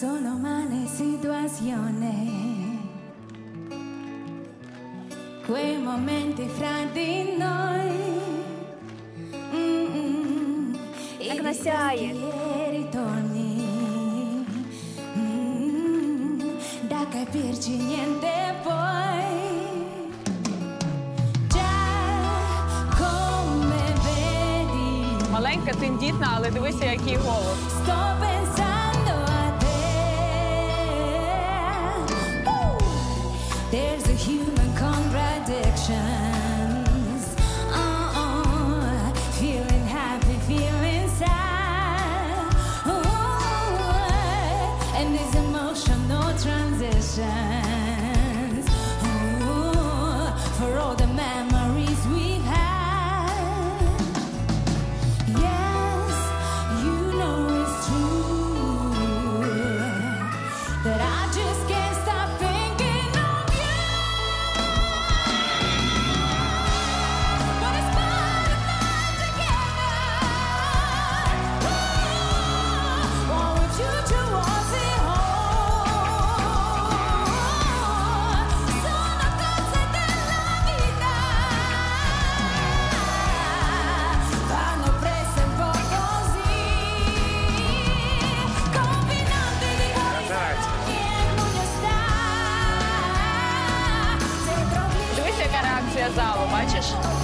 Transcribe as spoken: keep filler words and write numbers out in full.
sono umane situazioni, quei momenti fra di noi. Mm-mm. Так насяє. Ritorni. Mm-mm. Da capirci niente poi. Già come vedi. Маленька, тендітна, але дивися, який голос. Sto pensando a te. Ooh. There's a human contradictions. Uh-uh. Feeling happy, feeling sad. Ooh. And these emotional transitions. Ooh. For all the memories we've had. Yes, you know it's true that I just can't stop thinking of you. But it's fun to find together. Oh, if future was at home. Sono cose della vita. Vanno prese un po' così. Confinante di cuori e buio sta. Se trovi Дивись, яка реакція залу, бачиш?